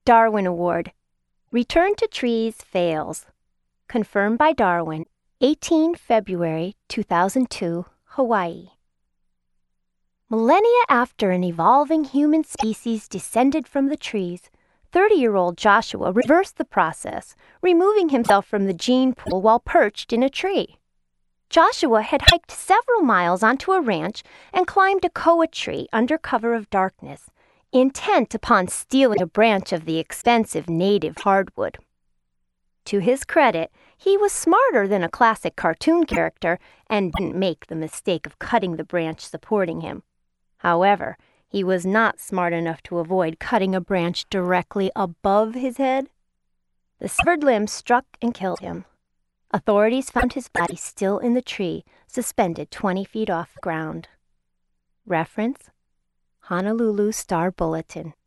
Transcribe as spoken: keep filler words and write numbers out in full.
Darwin Award. Return to trees fails. Confirmed by Darwin, eighteenth of February two thousand two, Hawaii. Millennia after an evolving human species descended from the trees, thirty-year-old Joshua reversed the process, removing himself from the gene pool while perched in a tree. Joshua had hiked several miles onto a ranch and climbed a koa tree under cover of darkness, intent upon stealing a branch of the expensive native hardwood. To his credit, he was smarter than a classic cartoon character and didn't make the mistake of cutting the branch supporting him. However, he was not smart enough to avoid cutting a branch directly above his head. The severed limb struck and killed him. Authorities found his body still in the tree, suspended twenty feet off the ground. Reference: Honolulu Star Bulletin.